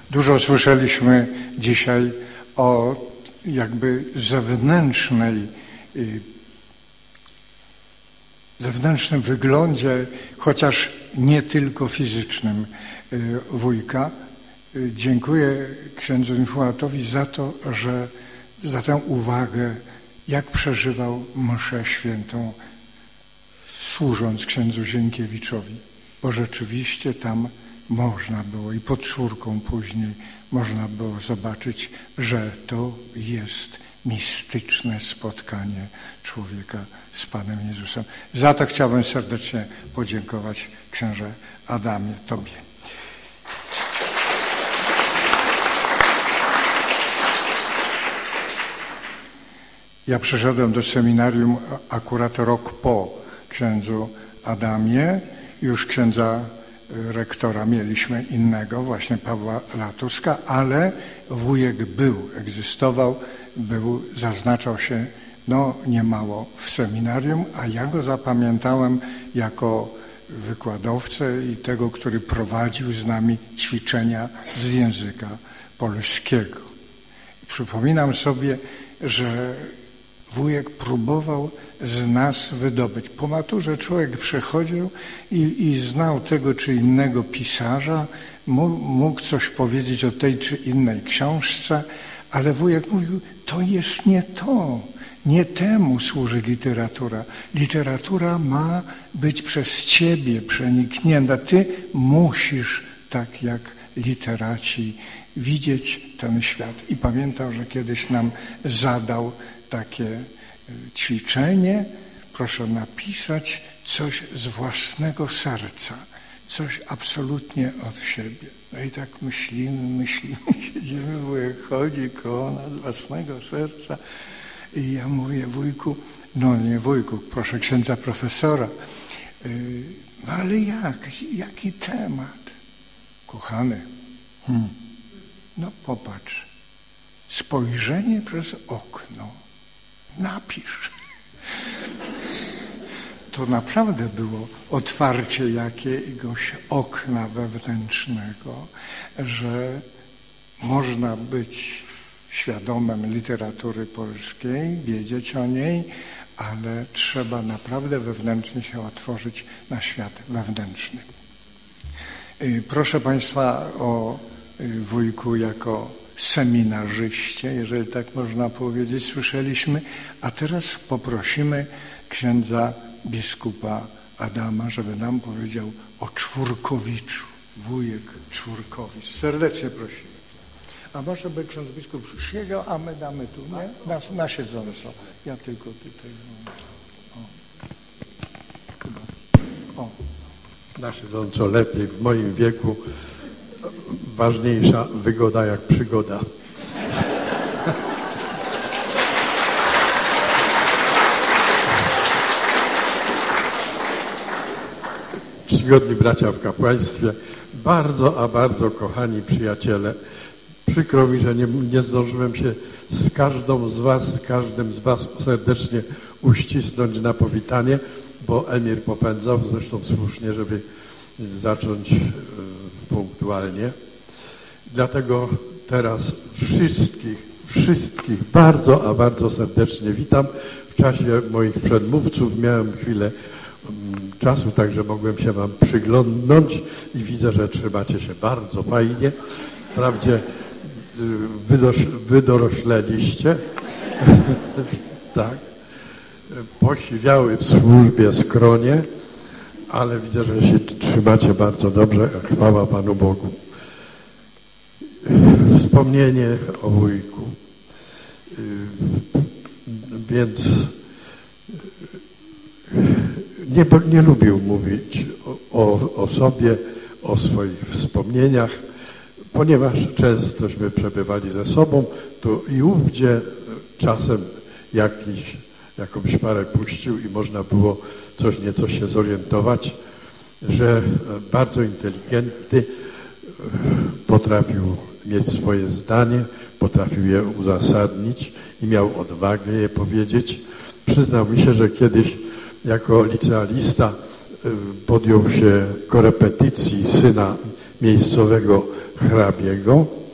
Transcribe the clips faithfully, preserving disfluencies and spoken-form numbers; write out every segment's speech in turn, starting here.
Dużo słyszeliśmy dzisiaj o jakby zewnętrznej, zewnętrznym wyglądzie, chociaż nie tylko fizycznym wujka. Dziękuję księdzu Infułatowi za to, że za tę uwagę, jak przeżywał mszę świętą, służąc księdzu Zienkiewiczowi, bo rzeczywiście tam można było i pod czwórką później można było zobaczyć, że to jest mistyczne spotkanie człowieka z Panem Jezusem. Za to chciałbym serdecznie podziękować księże Adamie, Tobie. Ja przyszedłem do seminarium akurat rok po księdzu Adamie. Już księdza rektora mieliśmy innego, właśnie Pawła Latuska, ale wujek był, egzystował, był, zaznaczał się no niemało w seminarium, a ja go zapamiętałem jako wykładowcę i tego, który prowadził z nami ćwiczenia z języka polskiego. I przypominam sobie, że wujek próbował z nas wydobyć. Po maturze człowiek przechodził i, i znał tego czy innego pisarza, mógł, mógł coś powiedzieć o tej czy innej książce, ale wujek mówił, to jest nie to, nie temu służy literatura. Literatura ma być przez ciebie przeniknięta. Ty musisz, tak jak literaci, widzieć ten świat. I pamiętam, że kiedyś nam zadał takie ćwiczenie, proszę napisać coś z własnego serca, coś absolutnie od siebie. No i tak myślimy, myślimy, siedzimy, wujek chodzi koło nas z własnego serca i ja mówię, wujku, no nie wujku, proszę księdza profesora, no ale jak, jaki temat? Kochany, hmm, no popatrz, spojrzenie przez okno. Napisz. To naprawdę było otwarcie jakiegoś okna wewnętrznego, że można być świadomym literatury polskiej, wiedzieć o niej, ale trzeba naprawdę wewnętrznie się otworzyć na świat wewnętrzny. Proszę Państwa o wujku jako seminarzyście, jeżeli tak można powiedzieć, słyszeliśmy, a teraz poprosimy księdza biskupa Adama, żeby nam powiedział o Czwórkowiczu, wujek Czwórkowicz. Serdecznie prosimy. A może by ksiądz biskup siedział, a my damy tu, nie? Na, na siedzone są. Ja tylko tutaj. O. O. Na siedząco lepiej, w moim wieku ważniejsza wygoda jak przygoda. Czcigodni bracia w kapłaństwie, bardzo, a bardzo kochani przyjaciele, przykro mi, że nie, nie zdążyłem się z każdą z was, z każdym z was serdecznie uścisnąć na powitanie, bo Emir popędzał, zresztą słusznie, żeby zacząć punktualnie. Dlatego teraz wszystkich, wszystkich bardzo, a bardzo serdecznie witam. W czasie moich przedmówców miałem chwilę czasu, także mogłem się wam przyglądnąć i widzę, że trzymacie się bardzo fajnie. Wprawdzie wydorośleliście, tak, posiwiały w służbie skronie, ale widzę, że się trzymacie bardzo dobrze. Chwała Panu Bogu. Wspomnienie o wujku. Więc nie, nie lubił mówić o, o sobie, o swoich wspomnieniach, ponieważ częstośmy przebywali ze sobą, to i ówdzie czasem jakiś, jakąś parę puścił i można było coś nieco się zorientować, że bardzo inteligentny, potrafił mieć swoje zdanie, potrafił je uzasadnić i miał odwagę je powiedzieć. Przyznał mi się, że kiedyś jako licealista podjął się korepetycji syna miejscowego hrabiego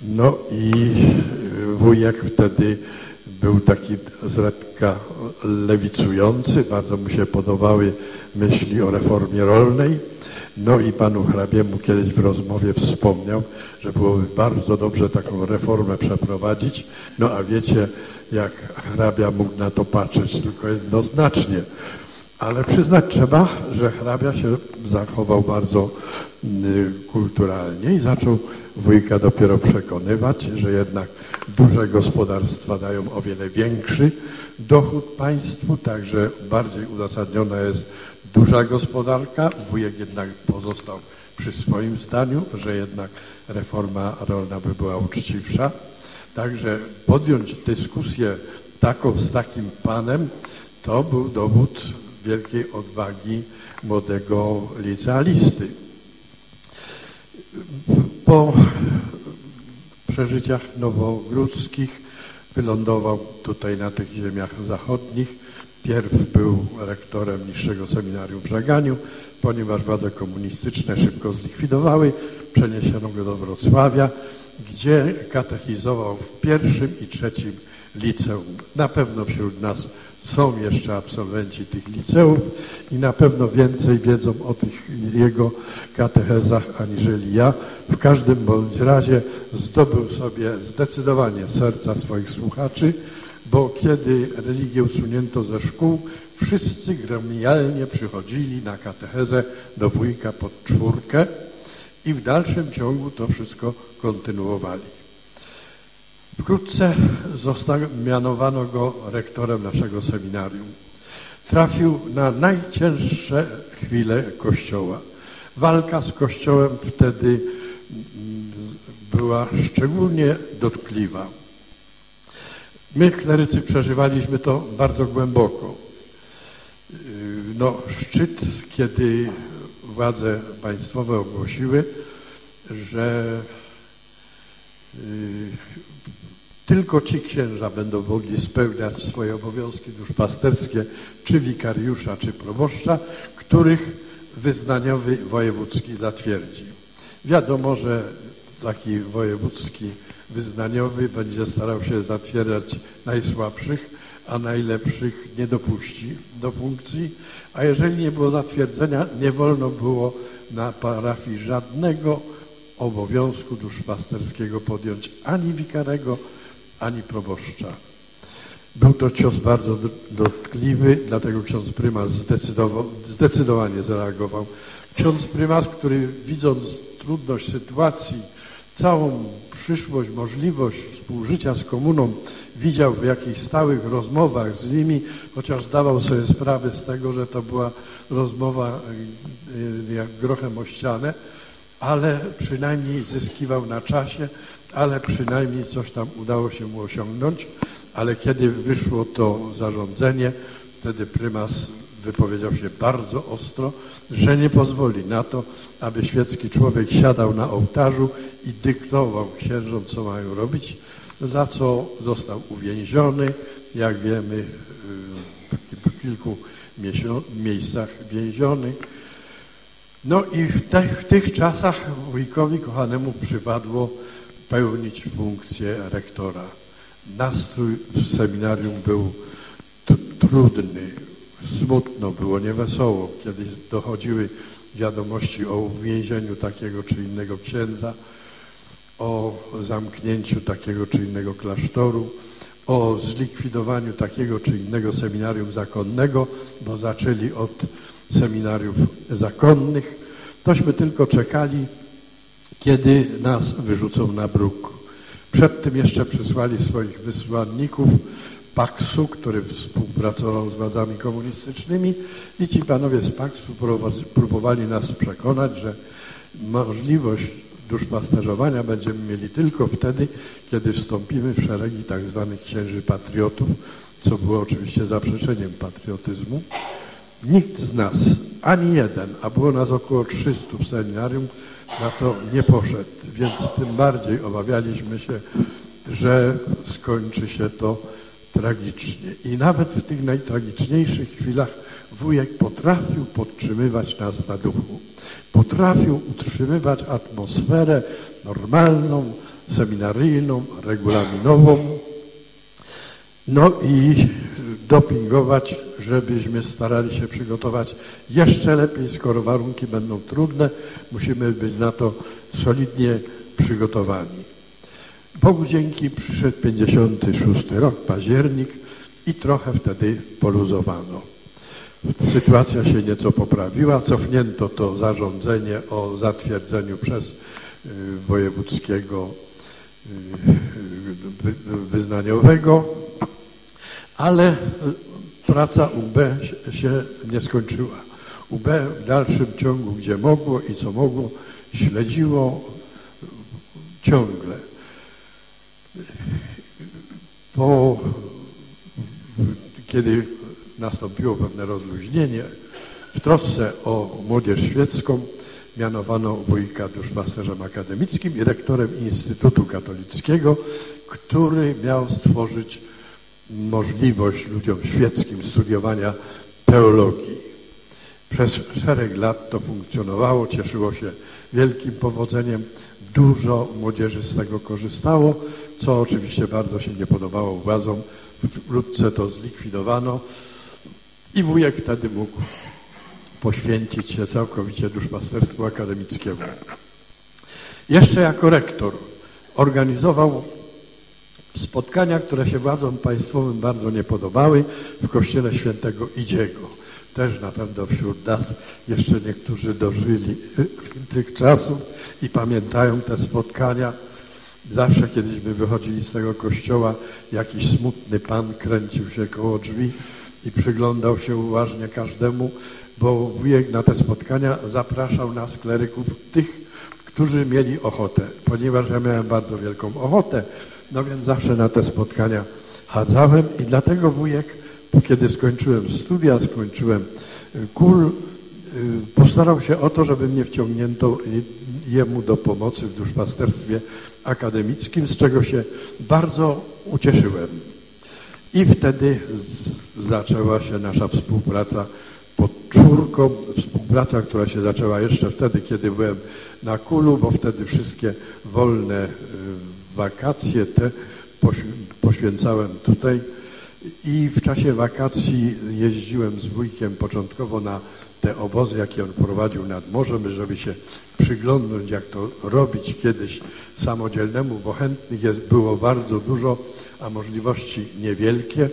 No i wujek wtedy był taki zredka lewicujący, bardzo mu się podobały myśli o reformie rolnej. No i panu hrabiemu kiedyś w rozmowie wspomniał, że byłoby bardzo dobrze taką reformę przeprowadzić. No a wiecie, jak hrabia mógł na to patrzeć tylko jednoznacznie. Ale przyznać trzeba, że hrabia się zachował bardzo y, kulturalnie i zaczął wujka dopiero przekonywać, że jednak duże gospodarstwa dają o wiele większy dochód państwu, także bardziej uzasadniona jest duża gospodarka. Wujek jednak pozostał przy swoim zdaniu, że jednak reforma rolna by była uczciwsza. Także podjąć dyskusję taką z takim panem, to był dowód wielkiej odwagi młodego licealisty. Po przeżyciach nowogródzkich wylądował tutaj na tych ziemiach zachodnich. Pierw był rektorem niższego seminarium w Żaganiu, ponieważ władze komunistyczne szybko zlikwidowały, przeniesiono go do Wrocławia, gdzie katechizował w pierwszym i trzecim liceum. Na pewno wśród nas są jeszcze absolwenci tych liceów i na pewno więcej wiedzą o tych jego katechezach aniżeli ja. W każdym bądź razie zdobył sobie zdecydowanie serca swoich słuchaczy, bo kiedy religię usunięto ze szkół, wszyscy gremialnie przychodzili na katechezę do wujka pod czwórkę i w dalszym ciągu to wszystko kontynuowali. Wkrótce został, mianowano go rektorem naszego seminarium. Trafił na najcięższe chwile Kościoła. Walka z Kościołem wtedy była szczególnie dotkliwa. My, klerycy, przeżywaliśmy to bardzo głęboko. No, szczyt, kiedy władze państwowe ogłosiły, że tylko ci księża będą mogli spełniać swoje obowiązki duszpasterskie, czy wikariusza, czy proboszcza, których wyznaniowy wojewódzki zatwierdzi. Wiadomo, że taki wojewódzki wyznaniowy będzie starał się zatwierdzać najsłabszych, a najlepszych nie dopuści do funkcji, a jeżeli nie było zatwierdzenia, nie wolno było na parafii żadnego obowiązku duszpasterskiego podjąć ani wikarego, ani proboszcza. Był to cios bardzo dotkliwy, dlatego ksiądz prymas zdecydowanie zareagował. Ksiądz prymas, który widząc trudność sytuacji, całą przyszłość, możliwość współżycia z komuną widział w jakichś stałych rozmowach z nimi, chociaż zdawał sobie sprawę z tego, że to była rozmowa jak grochem o ścianę, ale przynajmniej zyskiwał na czasie, ale przynajmniej coś tam udało się mu osiągnąć. Ale kiedy wyszło to zarządzenie, wtedy prymas wypowiedział się bardzo ostro, że nie pozwoli na to, aby świecki człowiek siadał na ołtarzu i dyktował księżom, co mają robić, za co został uwięziony, jak wiemy, w kilku miejscach więziony. No i w tych, w tych czasach wujkowi kochanemu przypadło pełnić funkcję rektora. Nastrój w seminarium był trudny, smutno było, niewesoło, kiedy dochodziły wiadomości o uwięzieniu takiego czy innego księdza, o zamknięciu takiego czy innego klasztoru, o zlikwidowaniu takiego czy innego seminarium zakonnego, bo zaczęli od seminariów zakonnych. Tośmy tylko czekali, kiedy nas wyrzucą na bruk. Przedtem jeszcze przysłali swoich wysłanników Paksu, który współpracował z władzami komunistycznymi i ci panowie z Paksu próbowali nas przekonać, że możliwość duszpasterzowania będziemy mieli tylko wtedy, kiedy wstąpimy w szeregi tak zwanych księży patriotów, co było oczywiście zaprzeczeniem patriotyzmu. Nikt z nas, ani jeden, a było nas około trzystu w seminarium, na to nie poszedł, więc tym bardziej obawialiśmy się, że skończy się to tragicznie. I nawet w tych najtragiczniejszych chwilach wujek potrafił podtrzymywać nas na duchu. Potrafił utrzymywać atmosferę normalną, seminaryjną, regulaminową. No i dopingować, żebyśmy starali się przygotować jeszcze lepiej, skoro warunki będą trudne, musimy być na to solidnie przygotowani. Bogu dzięki przyszedł pięćdziesiąty szósty rok, październik i trochę wtedy poluzowano. Sytuacja się nieco poprawiła, cofnięto to zarządzenie o zatwierdzeniu przez wojewódzkiego wyznaniowego, ale praca U B się nie skończyła. U B w dalszym ciągu, gdzie mogło i co mogło, śledziło ciągle. Po, kiedy nastąpiło pewne rozluźnienie, w trosce o młodzież świecką mianowano wujka duszpasterzem akademickim i rektorem Instytutu Katolickiego, który miał stworzyć możliwość ludziom świeckim studiowania teologii. Przez szereg lat to funkcjonowało, cieszyło się wielkim powodzeniem. Dużo młodzieży z tego korzystało, co oczywiście bardzo się nie podobało władzom. Wkrótce to zlikwidowano i wujek wtedy mógł poświęcić się całkowicie duszpasterstwu akademickiemu. Jeszcze jako rektor organizował spotkania, które się władzom państwowym bardzo nie podobały w kościele świętego Idziego. Też na pewno wśród nas jeszcze niektórzy dożyli tych czasów i pamiętają te spotkania. Zawsze kiedyśmy wychodzili z tego kościoła, jakiś smutny pan kręcił się koło drzwi i przyglądał się uważnie każdemu, bo wujek na te spotkania zapraszał nas, kleryków, tych, którzy mieli ochotę. Ponieważ ja miałem bardzo wielką ochotę, no więc zawsze na te spotkania chadzałem i dlatego wujek, kiedy skończyłem studia, skończyłem KUL, postarał się o to, żeby mnie wciągnięto jemu do pomocy w duszpasterstwie akademickim, z czego się bardzo ucieszyłem. I wtedy z, zaczęła się nasza współpraca pod czwórką, współpraca, która się zaczęła jeszcze wtedy, kiedy byłem na KUL-u, bo wtedy wszystkie wolne wakacje te poświęcałem tutaj i w czasie wakacji jeździłem z wujkiem początkowo na te obozy, jakie on prowadził nad morzem, żeby się przyglądnąć, jak to robić kiedyś samodzielnemu, bo chętnych jest, było bardzo dużo, a możliwości niewielkie.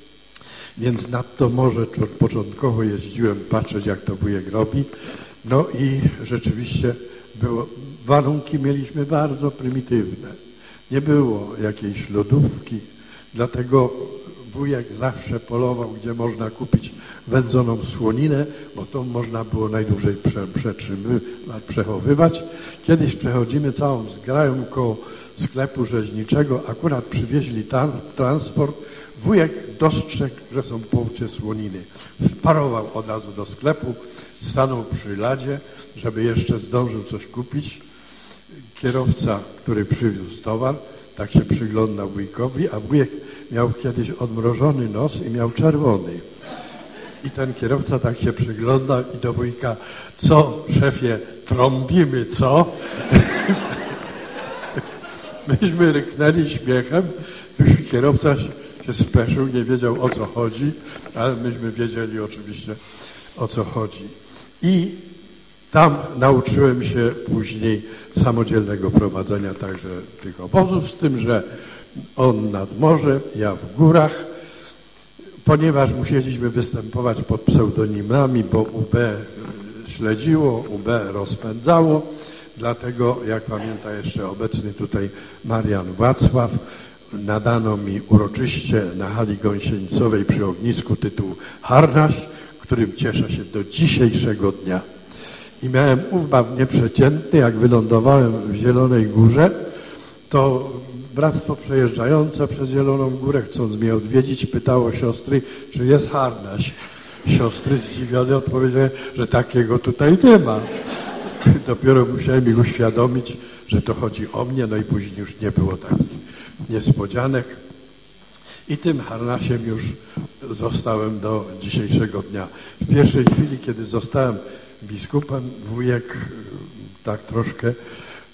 Więc nad to morze początkowo jeździłem patrzeć, jak to wujek robi. No i rzeczywiście było, warunki mieliśmy bardzo prymitywne. Nie było jakiejś lodówki, dlatego wujek zawsze polował, gdzie można kupić wędzoną słoninę, bo to można było najdłużej prze, przetrzymywać, przechowywać. Kiedyś przechodzimy całą zgrają koło sklepu rzeźniczego, akurat przywieźli tam transport. Wujek dostrzegł, że są połcie słoniny. Wparował od razu do sklepu, stanął przy ladzie, żeby jeszcze zdążył coś kupić. Kierowca, który przywiózł towar, tak się przyglądał wujkowi, a wujek miał kiedyś odmrożony nos i miał czerwony. I ten kierowca tak się przyglądał i do wujka: co, szefie, trąbimy, co? Myśmy ryknęli śmiechem, kierowca się speszył, nie wiedział, o co chodzi, ale myśmy wiedzieli oczywiście, o co chodzi. I tam nauczyłem się później samodzielnego prowadzenia także tych obozów, z tym, że on nad morzem, ja w górach, ponieważ musieliśmy występować pod pseudonimami, bo U B śledziło, U B rozpędzało, dlatego, jak pamięta jeszcze obecny tutaj Marian Wacław, nadano mi uroczyście na hali gąsienicowej przy ognisku tytuł harnaś, którym cieszę się do dzisiejszego dnia. I miałem ubaw nieprzeciętny, jak wylądowałem w Zielonej Górze, to bractwo przejeżdżające przez Zieloną Górę, chcąc mnie odwiedzić, pytało siostry, czy jest harnaś. Siostry zdziwione odpowiedziały, że takiego tutaj nie ma. Dopiero musiałem ich uświadomić, że to chodzi o mnie, no i później już nie było takich niespodzianek. I tym harnasiem już zostałem do dzisiejszego dnia. W pierwszej chwili, kiedy zostałem biskupem, wujek tak troszkę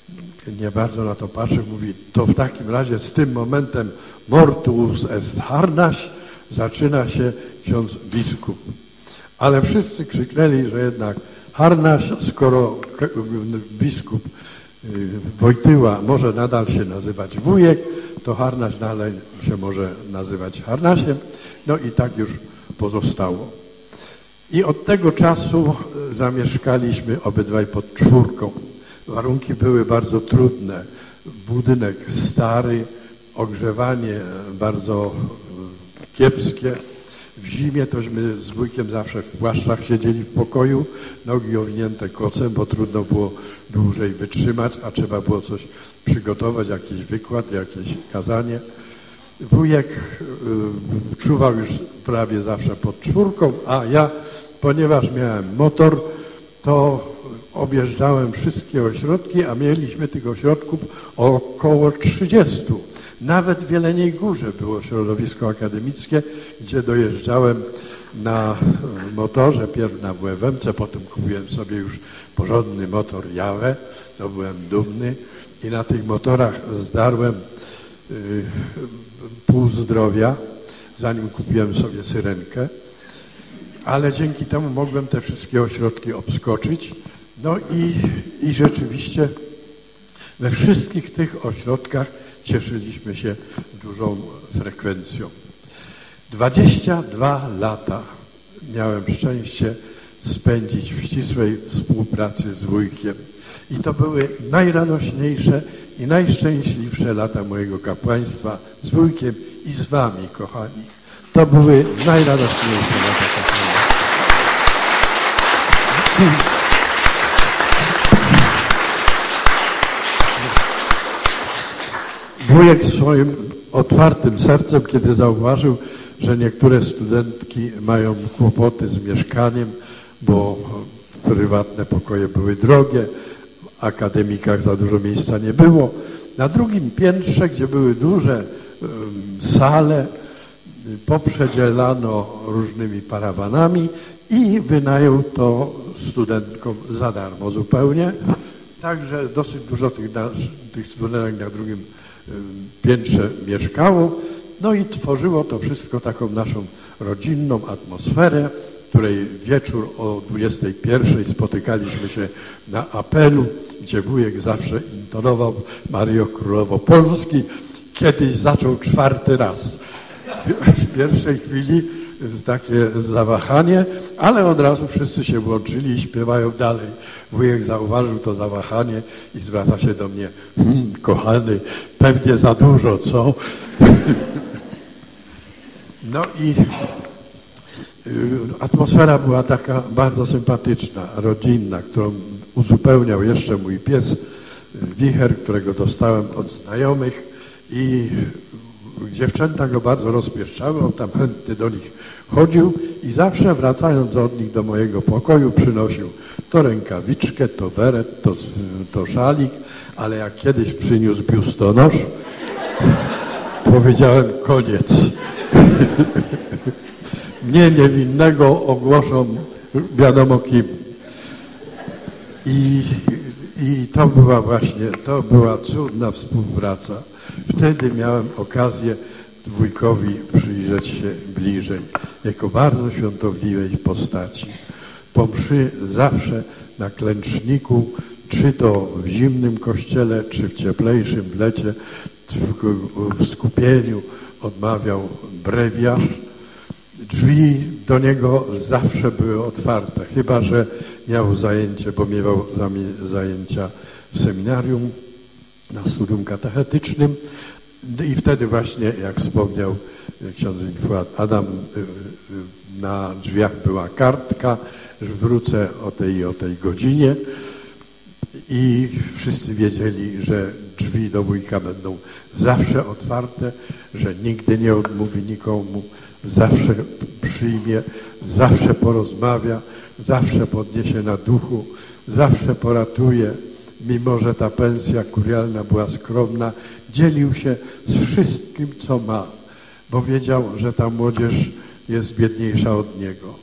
nie bardzo na to patrzy, mówi, to w takim razie z tym momentem mortuus est harnaś zaczyna się ksiądz biskup. Ale wszyscy krzyknęli, że jednak harnaś, skoro biskup Wojtyła może nadal się nazywać wujek, to harnaś dalej się może nazywać harnasiem. No i tak już pozostało. I od tego czasu zamieszkaliśmy obydwaj pod czwórką. Warunki były bardzo trudne. Budynek stary, ogrzewanie bardzo kiepskie. W zimie tośmy z wujkiem zawsze w płaszczach siedzieli w pokoju, nogi owinięte kocem, bo trudno było dłużej wytrzymać, a trzeba było coś przygotować, jakiś wykład, jakieś kazanie. Wujek y, czuwał już prawie zawsze pod czwórką, a ja, ponieważ miałem motor, to objeżdżałem wszystkie ośrodki, a mieliśmy tych ośrodków około trzydziestu. Nawet w Jeleniej Górze było środowisko akademickie, gdzie dojeżdżałem na motorze, pierw na W F M C, potem kupiłem sobie już porządny motor Jawę, to byłem dumny i na tych motorach zdarłem y, pół zdrowia, zanim kupiłem sobie syrenkę, ale dzięki temu mogłem te wszystkie ośrodki obskoczyć. No i, i rzeczywiście we wszystkich tych ośrodkach cieszyliśmy się dużą frekwencją. dwadzieścia dwa lata miałem szczęście spędzić w ścisłej współpracy z wujkiem. I to były najradośniejsze i najszczęśliwsze lata mojego kapłaństwa z wujkiem i z wami, kochani. To były najradośniejsze lata kapłaństwa. Wujek swoim otwartym sercem, kiedy zauważył, że niektóre studentki mają kłopoty z mieszkaniem, bo prywatne pokoje były drogie, w akademikach za dużo miejsca nie było. Na drugim piętrze, gdzie były duże um, sale, poprzedzielano różnymi parawanami i wynajął to studentkom za darmo zupełnie. Także dosyć dużo tych, tych studentek na drugim piętrze mieszkało, no i tworzyło to wszystko taką naszą rodzinną atmosferę, w której wieczór o dwudziestej pierwszej spotykaliśmy się na apelu, gdzie wujek zawsze intonował Mario Królowo Polski. Kiedyś zaczął czwarty raz. W pierwszej chwili takie zawahanie, ale od razu wszyscy się włączyli i śpiewają dalej. Wujek zauważył to zawahanie i zwraca się do mnie, hm, kochany, pewnie za dużo, co? No i atmosfera była taka bardzo sympatyczna, rodzinna, którą uzupełniał jeszcze mój pies Wicher, którego dostałem od znajomych i dziewczęta go bardzo rozpieszczały, on tam chętnie do nich chodził i zawsze wracając od nich do mojego pokoju przynosił to rękawiczkę, to beret, to, to szalik, ale jak kiedyś przyniósł biustonosz, powiedziałem koniec. Mnie niewinnego ogłoszą wiadomo kim. I, I to była właśnie, to była cudna współpraca. Wtedy miałem okazję wujkowi przyjrzeć się bliżej, jako bardzo świątobliwej postaci. Po mszy zawsze na klęczniku, czy to w zimnym kościele, czy w cieplejszym w lecie, w skupieniu odmawiał brewiarz. Drzwi do niego zawsze były otwarte, chyba że miał zajęcie, bo miewał zajęcia w seminarium na studium katechetycznym i wtedy właśnie, jak wspomniał ksiądz Adam, na drzwiach była kartka, że wrócę o tej i o tej godzinie i wszyscy wiedzieli, że drzwi do wujka będą zawsze otwarte, że nigdy nie odmówi nikomu, zawsze przyjmie, zawsze porozmawia, zawsze podniesie na duchu, zawsze poratuje. Mimo że ta pensja kurialna była skromna, dzielił się z wszystkim, co ma, bo wiedział, że ta młodzież jest biedniejsza od niego.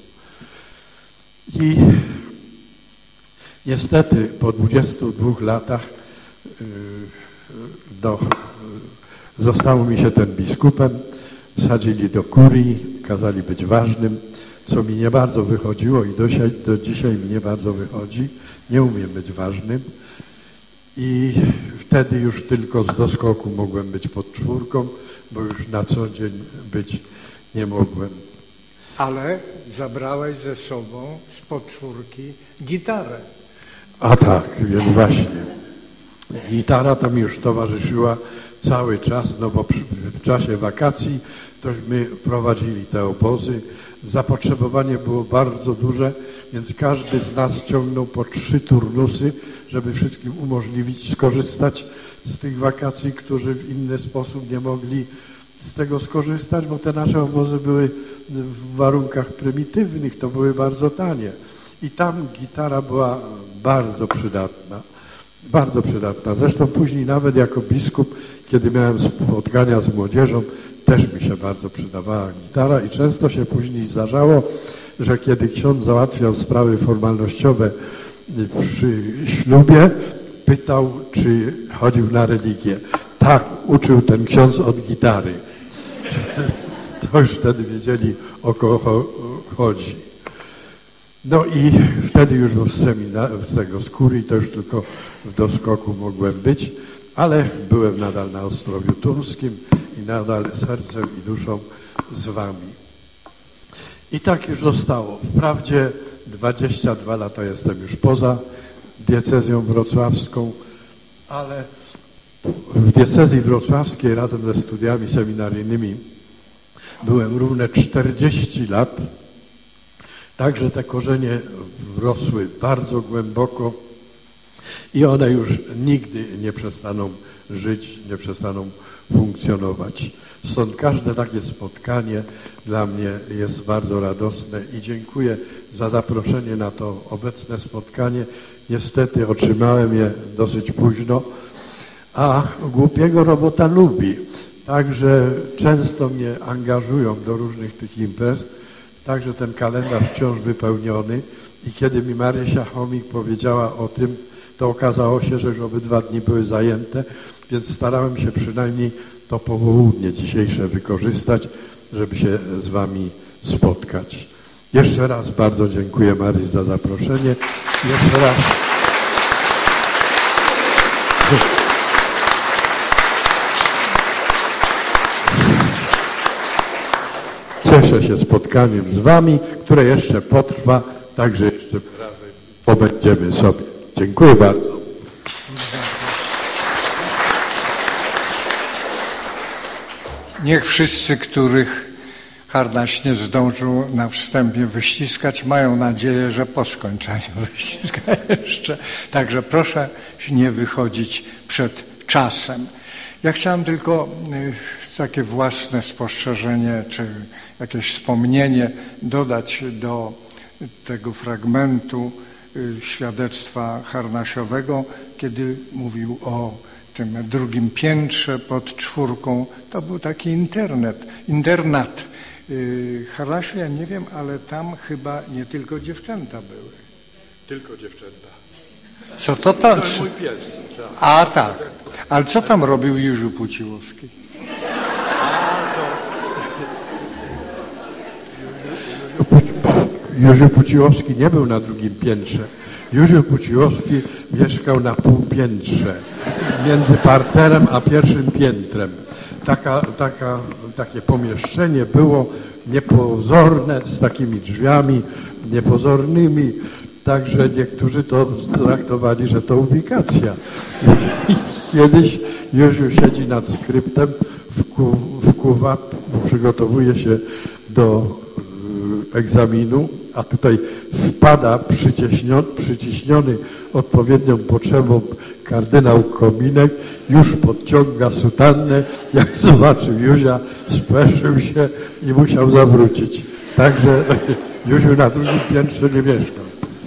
I niestety po dwudziestu dwóch latach do, zostało mi się ten biskupem, wsadzili do kurii, kazali być ważnym, co mi nie bardzo wychodziło i do dzisiaj, do dzisiaj mi nie bardzo wychodzi. Nie umiem być ważnym. I wtedy już tylko z doskoku mogłem być pod czwórką, bo już na co dzień być nie mogłem. Ale zabrałeś ze sobą z podczwórki gitarę. A tak, więc właśnie. Gitara to mi już towarzyszyła cały czas, no bo w czasie wakacji tośmy prowadzili te obozy. Zapotrzebowanie było bardzo duże, więc każdy z nas ciągnął po trzy turnusy, żeby wszystkim umożliwić skorzystać z tych wakacji, którzy w inny sposób nie mogli z tego skorzystać, bo te nasze obozy były w warunkach prymitywnych, to były bardzo tanie. I tam gitara była bardzo przydatna, bardzo przydatna. Zresztą później nawet jako biskup, kiedy miałem spotkania z młodzieżą, też mi się bardzo przydawała gitara i często się później zdarzało, że kiedy ksiądz załatwiał sprawy formalnościowe przy ślubie, pytał, czy chodził na religię. Tak, uczył ten ksiądz od gitary. To już wtedy wiedzieli, o kogo chodzi. No i wtedy już był seminar, z tego skóry, to już tylko w doskoku mogłem być, ale byłem nadal na Ostrowiu Turskim i nadal sercem i duszą z wami. I tak już zostało. Wprawdzie dwadzieścia dwa lata jestem już poza diecezją wrocławską, ale w diecezji wrocławskiej razem ze studiami seminaryjnymi byłem równe czterdzieści lat. Także te korzenie wrosły bardzo głęboko i one już nigdy nie przestaną żyć, nie przestaną funkcjonować. Stąd każde takie spotkanie dla mnie jest bardzo radosne i dziękuję za zaproszenie na to obecne spotkanie. Niestety otrzymałem je dosyć późno, a głupiego robota lubi. Także często mnie angażują do różnych tych imprez. Także ten kalendarz wciąż wypełniony i kiedy mi Marysia Chomik powiedziała o tym, to okazało się, że już obydwa dni były zajęte, więc starałem się przynajmniej to popołudnie dzisiejsze wykorzystać, żeby się z wami spotkać. Jeszcze raz bardzo dziękuję Maryi za zaproszenie. Jeszcze raz. Cieszę się spotkaniem z wami, które jeszcze potrwa, także jeszcze razem pobędziemy sobie. Dziękuję bardzo. Niech wszyscy, których harnaś nie zdążył na wstępie wyściskać, mają nadzieję, że po skończeniu wyściska jeszcze. Także proszę nie wychodzić przed czasem. Ja chciałem tylko takie własne spostrzeżenie, czy jakieś wspomnienie dodać do tego fragmentu świadectwa harnasiowego, kiedy mówił o tym drugim piętrze pod czwórką. To był taki internet, internat. Harnasiu, ja nie wiem, ale tam chyba nie tylko dziewczęta były. Tylko dziewczęta. Co to tam? To mój pies. A tak. Ale co tam robił Józef Puciłowski? Józef Puciłowski nie był na drugim piętrze. Józef Puciłowski mieszkał na półpiętrze, między parterem a pierwszym piętrem. Taka, taka, takie pomieszczenie było niepozorne, z takimi drzwiami niepozornymi, także niektórzy to traktowali, że to ubikacja. Kiedyś Józef siedzi nad skryptem, wkuwa, przygotowuje się do egzaminu, a tutaj wpada przyciśniony, przyciśniony odpowiednią potrzebą kardynał Kominek, już podciąga sutannę, jak zobaczył Józia, speszył się i musiał zawrócić. Także Józiu na drugim piętrze nie mieszkał.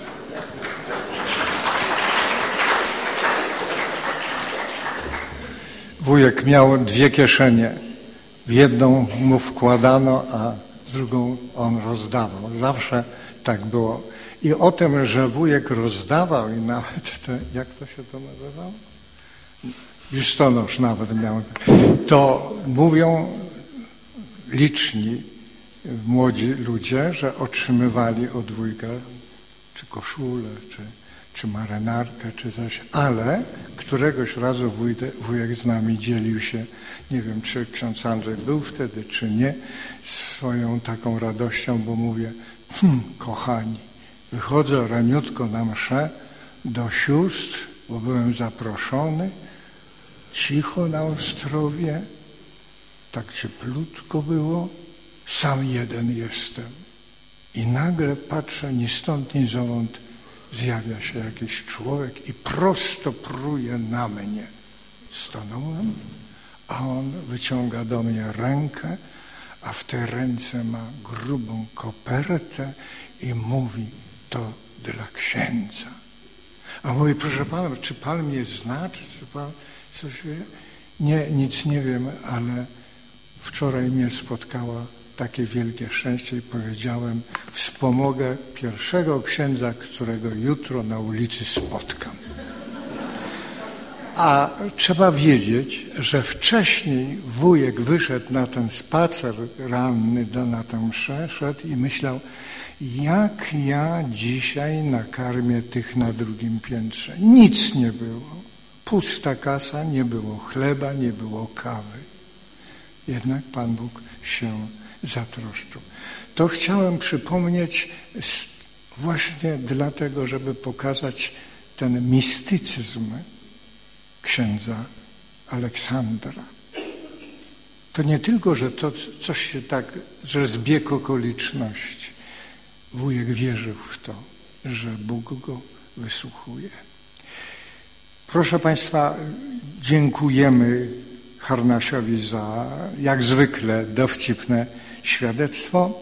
Wujek miał dwie kieszenie. W jedną mu wkładano, a drugą on rozdawał. Zawsze tak było. I o tym, że wujek rozdawał i nawet te, jak to się to nazywało? Biustonosz nawet miał. To mówią liczni młodzi ludzie, że otrzymywali od wujka czy koszulę, czy, czy marynarkę, czy coś, ale któregoś razu wujek, wujek z nami dzielił się, nie wiem, czy ksiądz Andrzej był wtedy, czy nie, swoją taką radością, bo mówię, hm, kochani, wychodzę raniutko na mszę do sióstr, bo byłem zaproszony, cicho na Ostrowie, tak cieplutko było, sam jeden jestem. I nagle patrzę, ni stąd, ni zowąd zjawia się jakiś człowiek i prosto pruje na mnie. Stanąłem, a on wyciąga do mnie rękę, a w tej ręce ma grubą kopertę i mówi, to dla księdza. A mówi, proszę pana, czy pan mnie zna, czy pan coś wie? Nie, nic nie wiem, ale wczoraj mnie spotkała takie wielkie szczęście i powiedziałem, wspomogę pierwszego księdza, którego jutro na ulicy spotkam. A trzeba wiedzieć, że wcześniej wujek wyszedł na ten spacer ranny, na tę mszę, szedł i myślał, jak ja dzisiaj nakarmię tych na drugim piętrze. Nic nie było. Pusta kasa, nie było chleba, nie było kawy. Jednak Pan Bóg się zatroszczył. To chciałem przypomnieć właśnie dlatego, żeby pokazać ten mistycyzm księdza Aleksandra. To nie tylko, że to coś się tak, że zbieg okoliczności. Wujek wierzył w to, że Bóg go wysłuchuje. Proszę Państwa, dziękujemy Harnasiowi za jak zwykle dowcipne świadectwo.